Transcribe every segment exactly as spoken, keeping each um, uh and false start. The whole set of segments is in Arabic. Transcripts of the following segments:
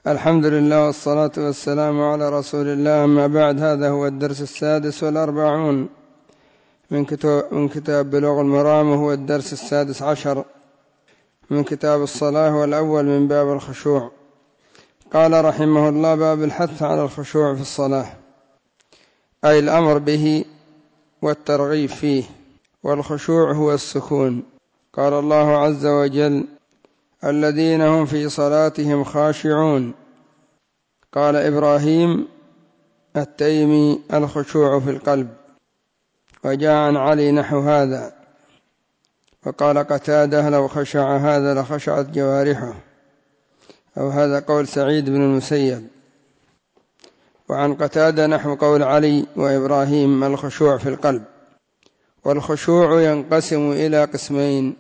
الحمد لله والصلاة والسلام على رسول الله. أما بعد، هذا هو الدرس السادس والأربعون من كتاب, من كتاب بلوغ المرام، وهو الدرس السادس عشر من كتاب الصلاة، والأول من باب الخشوع. قال رحمه الله: باب الحث على الخشوع في الصلاة، أي الأمر به والترغيب فيه. والخشوع هو السكون. قال الله عز وجل: الذين هم في صلاتهم خاشعون. قال إبراهيم التيمي: الخشوع في القلب. وجاء عن علي نحو هذا. وقال قتادة: لو خشع هذا لخشعت جوارحه. أو هذا قول سعيد بن المسيب. وعن قتادة نحو قول علي وإبراهيم: الخشوع في القلب. والخشوع ينقسم إلى قسمين: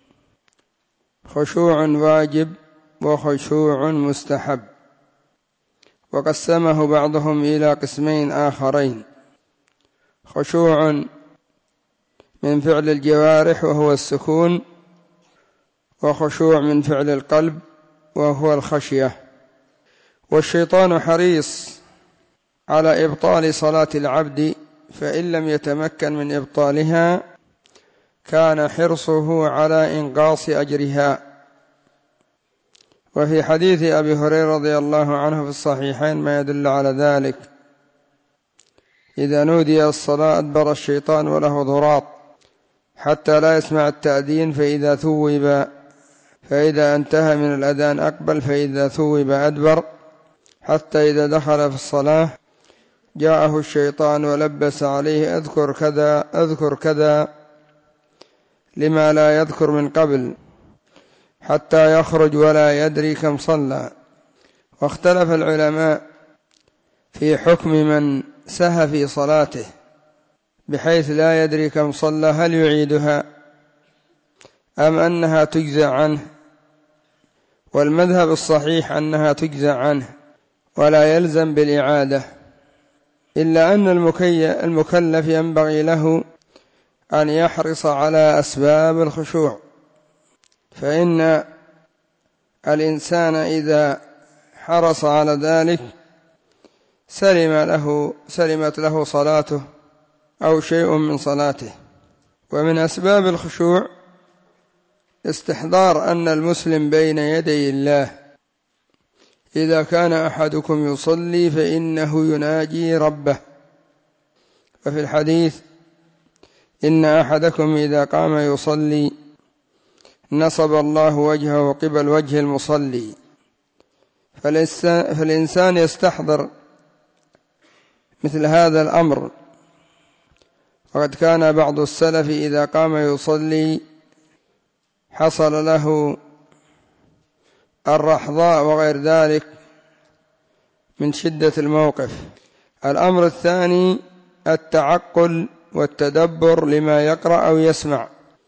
خشوع واجب وخشوع مستحب. وقسمه بعضهم إلى قسمين آخرين: خشوع من فعل الجوارح وهو السكون، وخشوع من فعل القلب وهو الخشية. والشيطان حريص على إبطال صلاة العبد، فإن لم يتمكن من إبطالها كان حرصه على إنقاص أجرها. وفي حديث أبي هريرة رضي الله عنه في الصحيحين ما يدل على ذلك: إذا نودي الصلاة أدبر الشيطان وله ضراط حتى لا يسمع التأذين، فإذا ثوب فإذا انتهى من الأذان أقبل، فإذا ثوب أدبر، حتى إذا دخل في الصلاة جاءه الشيطان ولبس عليه: أذكر كذا أذكر كذا، لما لا يذكر من قبل، حتى يخرج ولا يدري كم صلى. واختلف العلماء في حكم من سهى في صلاته بحيث لا يدري كم صلى، هل يعيدها أم أنها تجزى عنه؟ والمذهب الصحيح أنها تجزى عنه ولا يلزم بالإعادة، إلا أن المكلف ينبغي له أن يحرص على أسباب الخشوع، فإن الإنسان إذا حرص على ذلك سلم له سلمت له صلاته أو شيء من صلاته. ومن أسباب الخشوع استحضار أن المسلم بين يدي الله. إذا كان أحدكم يصلي فإنه يناجي ربه. وفي الحديث: إن أحدكم إذا قام يصلي نصب الله وجهه قبل وجه المصلي. فالإنسان يستحضر مثل هذا الأمر. وقد كان بعض السلف إذا قام يصلي حصل له الرحضاء وغير ذلك من شدة الموقف. الأمر الثاني: التعقل والتدبر لما يقرأ أو يسمع،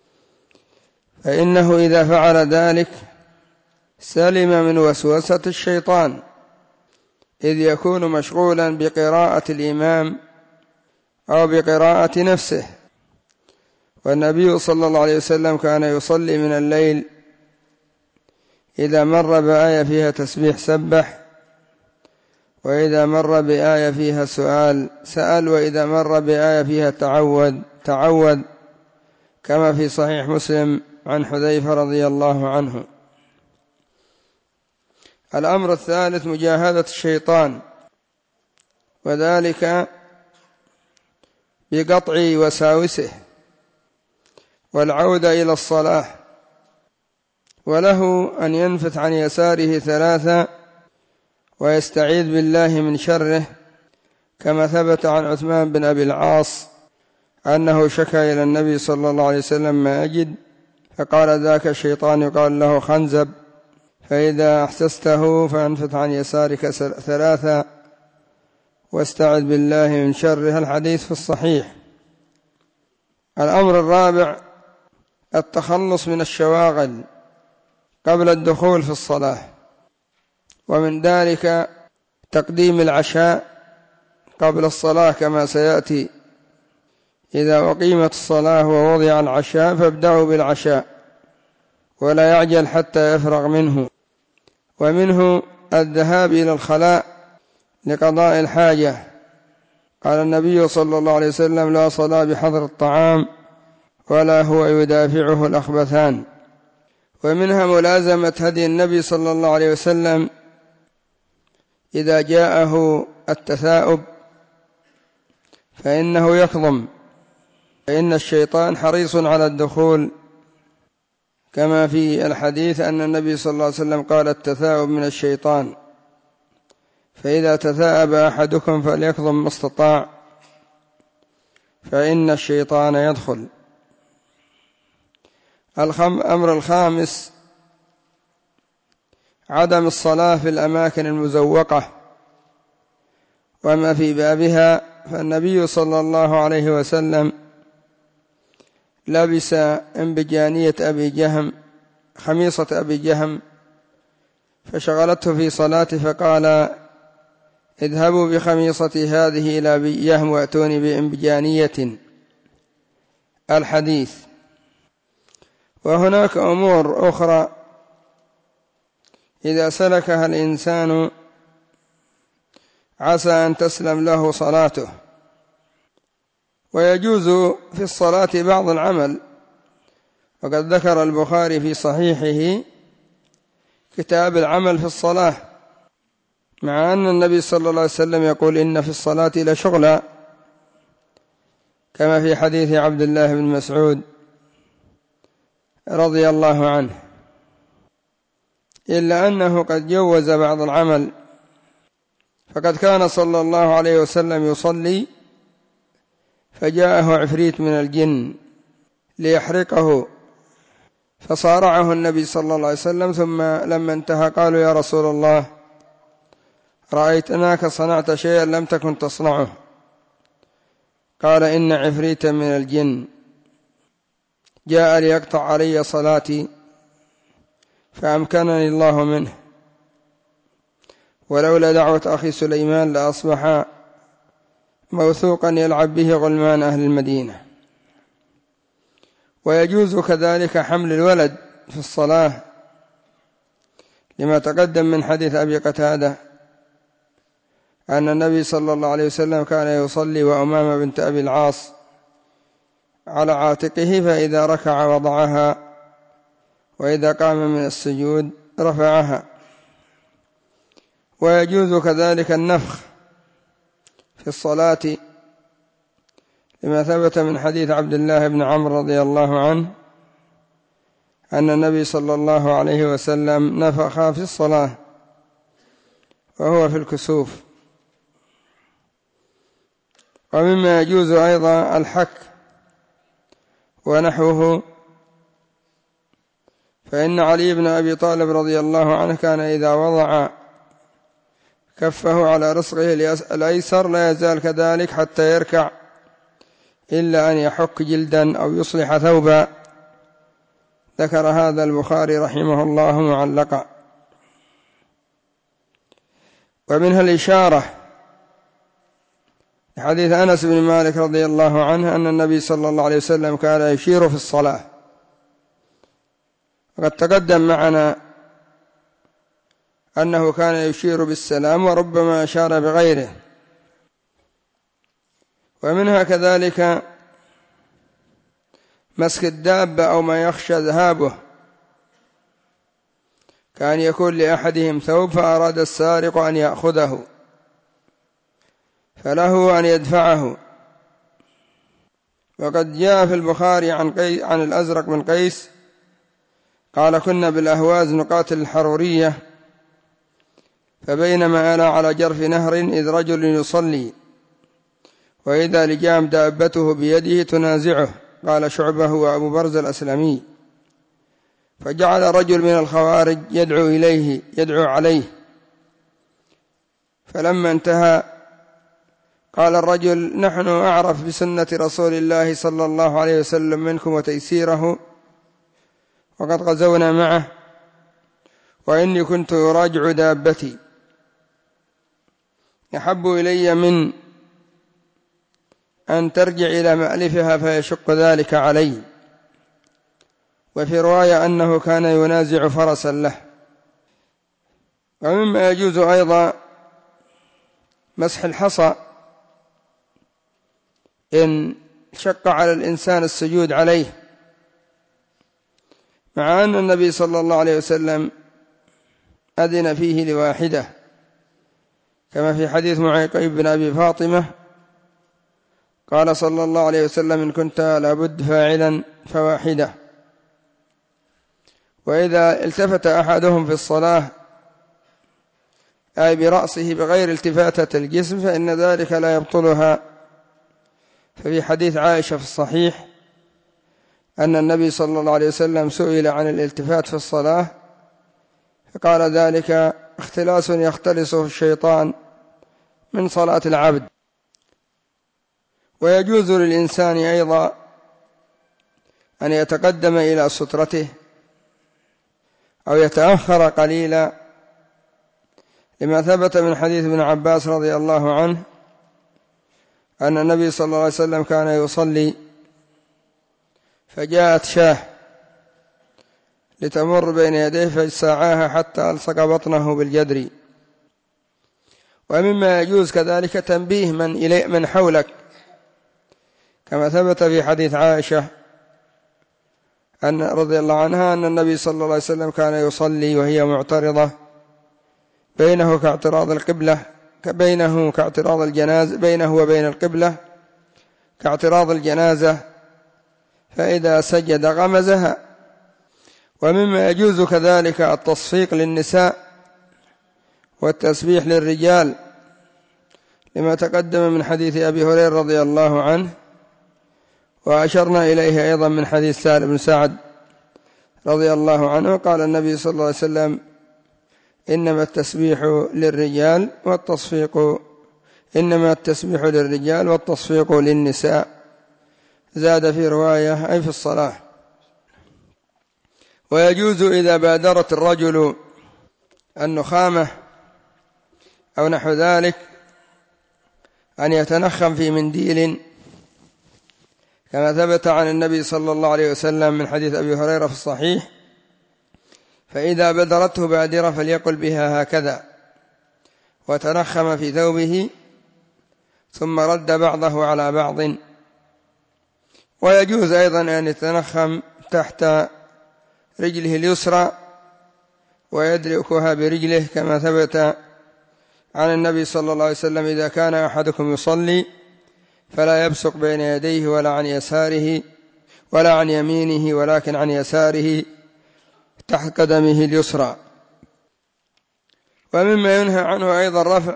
فإنه إذا فعل ذلك سلم من وسوسة الشيطان، إذ يكون مشغولا بقراءة الإمام أو بقراءة نفسه. والنبي صلى الله عليه وسلم كان يصلي من الليل إذا مر بآية فيها تسبيح سبح، وإذا مر بآية فيها سؤال سأل، وإذا مر بآية فيها تعوذ تعوذ، كما في صحيح مسلم عن حذيفة رضي الله عنه. الأمر الثالث: مجاهدة الشيطان، وذلك بقطع وساوسه والعودة إلى الصلاة. وله أن ينفث عن يساره ثلاثة ويستعيذ بالله من شره، كما ثبت عن عثمان بن أبي العاص أنه شكى إلى النبي صلى الله عليه وسلم ما أجد، فقال: ذاك الشيطان يقال له خنزب، فإذا أحسسته فأنفث عن يسارك ثلاثة واستعذ بالله من شره. الحديث في الصحيح. الأمر الرابع: التخلص من الشواغل قبل الدخول في الصلاة، ومن ذلك تقديم العشاء قبل الصلاة كما سيأتي: إذا أقيمت الصلاة ووضع العشاء فابدأوا بالعشاء ولا يعجل حتى يفرغ منه. ومنه الذهاب إلى الخلاء لقضاء الحاجة. قال النبي صلى الله عليه وسلم: لا صلاة بحضر الطعام ولا هو يدافعه الأخبثان. ومنها ملازمة هدي النبي صلى الله عليه وسلم إذا جاءه التثاؤب فإنه يكظم، فإن الشيطان حريص على الدخول، كما في الحديث أن النبي صلى الله عليه وسلم قال: التثاؤب من الشيطان، فإذا تثاءب أحدكم فليكظم ما استطاع فإن الشيطان يدخل. الأمر الخامس عدم الصلاة في الأماكن المزوقة وما في بابها، فالنبي صلى الله عليه وسلم لبس انبجانية أبي جهم خميصة أبي جهم فشغلته في صلاته، فقال: اذهبوا بخميصتي هذه إلى أبي جهم وأتوني بانبجانية. الحديث. وهناك أمور أخرى إذا سلكها الإنسان عسى أن تسلم له صلاته. ويجوز في الصلاة بعض العمل، وقد ذكر البخاري في صحيحه كتاب العمل في الصلاة، مع أن النبي صلى الله عليه وسلم يقول: إن في الصلاة لشغلا، كما في حديث عبد الله بن مسعود رضي الله عنه، إلا أنه قد جوز بعض العمل. فقد كان صلى الله عليه وسلم يصلي فجاءه عفريت من الجن ليحرقه، فصارعه النبي صلى الله عليه وسلم، ثم لما انتهى قالوا: يا رسول الله، رأيتناك صنعت شيئا لم تكن تصنعه. قال: إن عفريتا من الجن جاء ليقطع علي صلاتي فأمكنني الله منه، ولولا دعوة أخي سليمان لأصبح موثوقا يلعب به غلمان أهل المدينة. ويجوز كذلك حمل الولد في الصلاة، لما تقدم من حديث أبي قتادة أن النبي صلى الله عليه وسلم كان يصلي وأمامة بنت أبي العاص على عاتقه، فإذا ركع وضعها، وإذا قام من السجود رفعها. ويجوز كذلك النفخ في الصلاة، لما ثبت من حديث عبد الله بن عمرو رضي الله عنه أن النبي صلى الله عليه وسلم نفخ في الصلاة وهو في الكسوف. ومما يجوز أيضا الحك ونحوه، فإن علي بن أبي طالب رضي الله عنه كان إذا وضع كفه على رسغه الأيسر لا يزال كذلك حتى يركع، إلا أن يحك جلدا أو يصلح ثوبا. ذكر هذا البخاري رحمه الله معلقا. ومنها الإشارة حديث أنس بن مالك رضي الله عنه أن النبي صلى الله عليه وسلم كان يشير في الصلاة، وقد تقدم معنا أنه كان يشير بالسلام وربما أشار بغيره. ومنها كذلك مسك الدابة أو ما يخشى ذهابه، كان يكون لأحدهم ثوب فأراد السارق أن يأخذه فله أن يدفعه. وقد جاء في البخاري عن, قي... عن الأزرق بن قيس قال: كنا بالأهواز نقاتل الحرورية، فبينما أنا على جرف نهر إذ رجل يصلي، وإذا لجام دابته بيده تنازعه. قال شعبة وأبو برز الأسلمي: فجعل رجل من الخوارج يدعو إليه يدعو عليه، فلما انتهى قال الرجل: نحن أعرف بسنة رسول الله صلى الله عليه وسلم منكم وتيسيره، وقد غزونا معه، وإني كنت أراجع دابتي، يحب إلي من أن ترجع إلى مألفها فيشق ذلك علي. وفي رواية أنه كان ينازع فرسا له. ومما يجوز أيضا مسح الحصى إن شق على الإنسان السجود عليه، مع أن النبي صلى الله عليه وسلم أذن فيه لواحدة، كما في حديث معيقب بن أبي فاطمة قال صلى الله عليه وسلم: إن كنت لابد فاعلا فواحدة. وإذا التفت أحدهم في الصلاة أي برأسه بغير التفاتة الجسم فإن ذلك لا يبطلها. ففي حديث عائشة في الصحيح أن النبي صلى الله عليه وسلم سئل عن الالتفات في الصلاة فقال: ذلك اختلاس يختلسه الشيطان من صلاة العبد. ويجوز للإنسان أيضا أن يتقدم إلى سترته أو يتأخر قليلا، لما ثبت من حديث ابن عباس رضي الله عنه أن النبي صلى الله عليه وسلم كان يصلي فجاءت شاة لتمر بين يديه فساعاها حتى ألصق بطنه بالجدر. ومما يجوز كذلك تنبيه من إليه من حولك، كما ثبت في حديث عائشة أن رضي الله عنها أن النبي صلى الله عليه وسلم كان يصلي وهي معترضة بينه كاعتراض القبلة بينه كاعتراض الجنازة بينه وبين القبلة كاعتراض الجنازة، فإذا سجد غمزها. ومما يجوز كذلك التصفيق للنساء والتسبيح للرجال، لما تقدم من حديث أبي هريرة رضي الله عنه، وأشرنا إليه أيضا من حديث سهل بن سعد رضي الله عنه قال النبي صلى الله عليه وسلم: إنما التسبيح للرجال والتصفيق إنما التسبيح للرجال والتصفيق للنساء. زاد في رواية أي في الصلاة. ويجوز إذا بادرت الرجل النخامة أو نحو ذلك أن يتنخم في منديل، كما ثبت عن النبي صلى الله عليه وسلم من حديث أبي هريرة في الصحيح: فإذا بدرته بادرة فليقل بها هكذا، وتنخم في ثوبه ثم رد بعضه على بعض. ويجوز أيضا أن يتنخم تحت رجله اليسرى ويدركها برجله، كما ثبت عن النبي صلى الله عليه وسلم: إذا كان أحدكم يصلي فلا يبصق بين يديه ولا عن يساره ولا عن يمينه ولكن عن يساره تحت قدمه اليسرى. ومما ينهى عنه أيضا رفع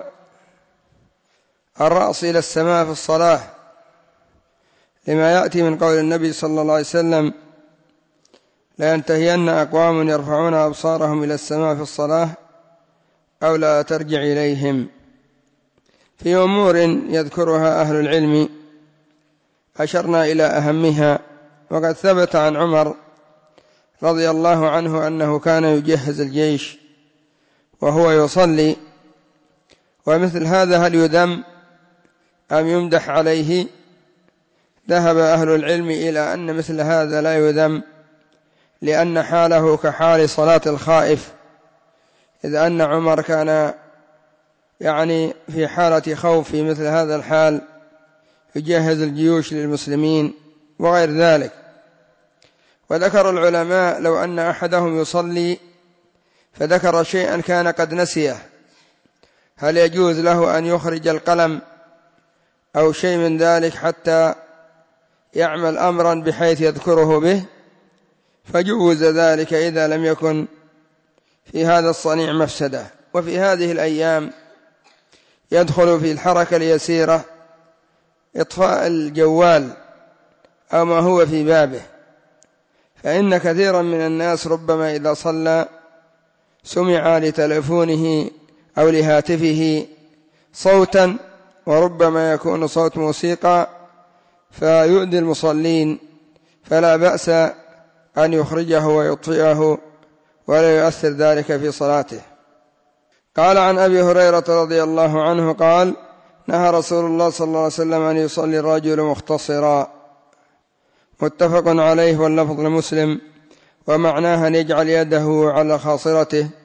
الرأس إلى السماء في الصلاة، لما يأتي من قول النبي صلى الله عليه وسلم: لا ينتهين أقوام يرفعون أبصارهم إلى السماء في الصلاة أو لا ترجع إليهم، في أمور يذكرها أهل العلم أشرنا إلى أهمها. وقد ثبت عن عمر رضي الله عنه أنه كان يجهز الجيش وهو يصلي، ومثل هذا هل يذم أم يمدح عليه؟ ذهب أهل العلم إلى أن مثل هذا لا يذم، لأن حاله كحال صلاة الخائف، إذ أن عمر كان يعني في حالة خوف في مثل هذا الحال يجهز الجيوش للمسلمين وغير ذلك. وذكر العلماء لو أن أحدهم يصلي فذكر شيئا كان قد نسيه، هل يجوز له أن يخرج القلم أو شيء من ذلك حتى يعمل أمرا بحيث يذكره به؟ فجوز ذلك إذا لم يكن في هذا الصنيع مفسدة. وفي هذه الأيام يدخل في الحركة اليسيرة إطفاء الجوال أو ما هو في بابه، فإن كثيرا من الناس ربما إذا صلى سمع لتلفونه أو لهاتفه صوتا، وربما يكون صوت موسيقى فيؤذي المصلين، فلا بأس أن يخرجه ويطفئه ولا يؤثر ذلك في صلاته. قال عن أبي هريرة رضي الله عنه قال: نهى رسول الله صلى الله عليه وسلم أن يصلي الرجل مختصرا، متفق عليه واللفظ لمسلم، ومعناه أن يجعل يده على خاصرته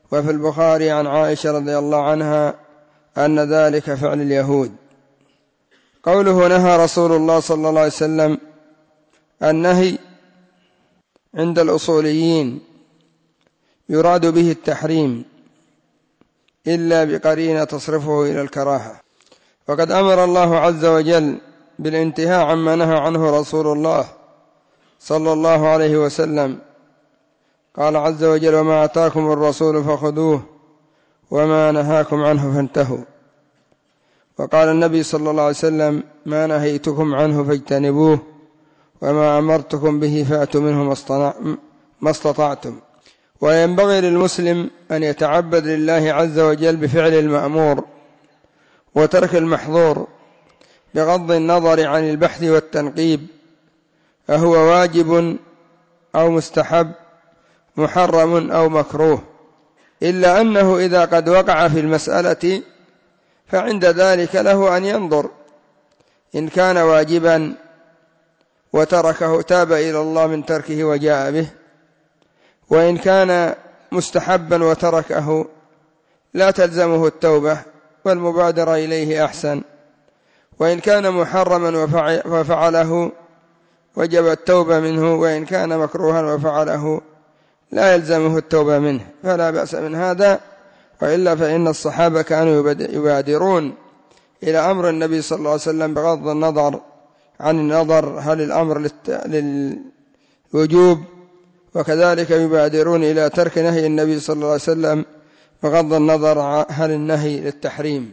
وفي البخاري عن عائشة رضي الله عنها أن ذلك فعل اليهود. قوله نهى رسول الله صلى الله عليه وسلم، النهي عند الأصوليين يراد به التحريم إلا بقرينة تصرفه إلى الكراهة، وقد أمر الله عز وجل بالانتهاء عما نهى عنه رسول الله صلى الله عليه وسلم. قال عز وجل: وما آتاكم الرسول فخذوه وما نهاكم عنه فانتهوا. وقال النبي صلى الله عليه وسلم: ما نهيتكم عنه فاجتنبوه وما أمرتكم به فأتوا منه ما استطعتم. وينبغي للمسلم أن يتعبد لله عز وجل بفعل المأمور وترك المحظور بغض النظر عن البحث والتنقيب، أهو واجب أو مستحب، محرم أو مكروه، إلا أنه إذا قد وقع في المسألة فعند ذلك له أن ينظر، إن كان واجبا وتركه تاب إلى الله من تركه وجاء به، وإن كان مستحبا وتركه لا تلزمه التوبة والمبادرة إليه أحسن، وإن كان محرما وفعله وجب التوبة منه، وإن كان مكروها وفعله لا يلزمه التوبة منه، فلا بأس من هذا. وإلا فإن الصحابة كانوا يبادرون إلى أمر النبي صلى الله عليه وسلم بغض النظر عن النظر هل الأمر للوجوب، وكذلك يبادرون إلى ترك نهي النبي صلى الله عليه وسلم بغض النظر هل النهي للتحريم.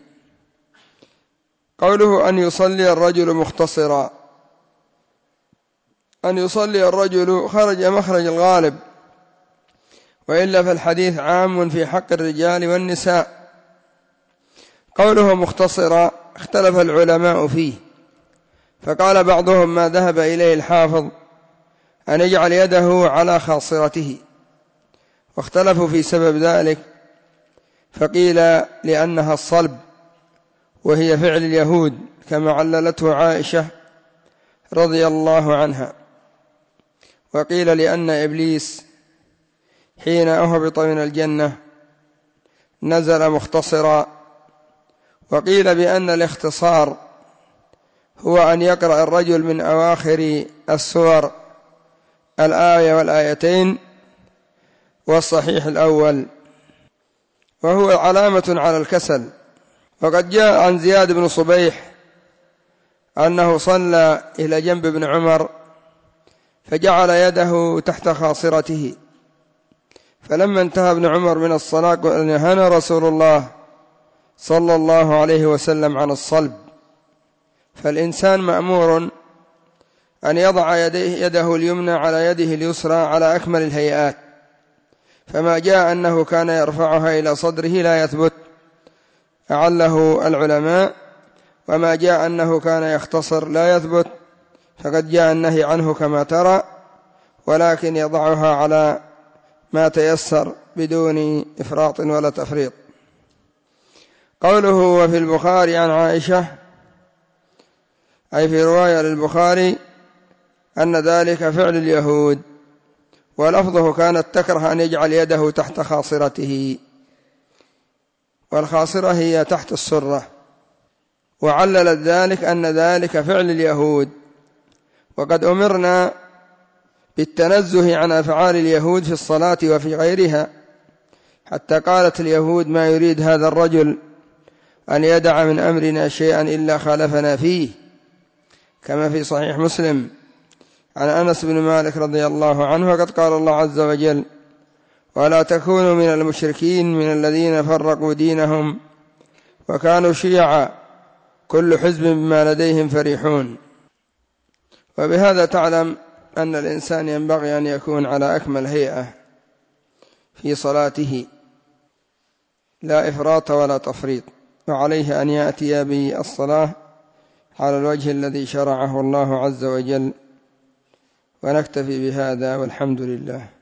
قوله أن يصلي الرجل مختصرا، أن يصلي الرجل خرج مخرج الغالب، وإلا فالحديث عام في حق الرجال والنساء. قوله مختصرا اختلف العلماء فيه، فقال بعضهم ما ذهب إليه الحافظ أن يجعل يده على خاصرته، واختلفوا في سبب ذلك، فقيل لأنها الصلب وهي فعل اليهود كما عللته عائشة رضي الله عنها، وقيل لأن إبليس حين أهبط من الجنة نزل مختصرا، وقيل بأن الاختصار هو أن يقرأ الرجل من أواخر السور الآية والآيتين، والصحيح الأول، وهو علامة على الكسل. وقد جاء عن زياد بن صبيح أنه صلى إلى جنب ابن عمر فجعل يده تحت خاصرته، فلما انتهى ابن عمر من الصلاة قال: نهانا رسول الله صلى الله عليه وسلم عن الصلب. فالإنسان مأمور أن يضع يديه يده اليمنى على يده اليسرى على أكمل الهيئات، فما جاء أنه كان يرفعها إلى صدره لا يثبت، أعله العلماء، وما جاء أنه كان يختصر لا يثبت، فقد جاء النهي عنه كما ترى، ولكن يضعها على ما تيسر بدون إفراط ولا تفريط. قوله وفي البخاري عن عائشة، أي في رواية للبخاري أن ذلك فعل اليهود، ولفظه كانت تكره أن يجعل يده تحت خاصرته، والخاصرة هي تحت السرة، وعللت ذلك أن ذلك فعل اليهود. وقد أمرنا بالتنزه عن أفعال اليهود في الصلاة وفي غيرها، حتى قالت اليهود: ما يريد هذا الرجل أن يدع من أمرنا شيئا إلا خالفنا فيه، كما في صحيح مسلم عن أنس بن مالك رضي الله عنه: وقد قال الله عز وجل: ولا تكونوا من المشركين من الذين فرقوا دينهم وكانوا شيعا كل حزب بما لديهم فرحون. وبهذا تعلم أن الإنسان ينبغي أن يكون على أكمل هيئة في صلاته، لا إفراط ولا تفريط، وعليه أن يأتي بالصلاة على الوجه الذي شرعه الله عز وجل. ونكتفي بهذا والحمد لله.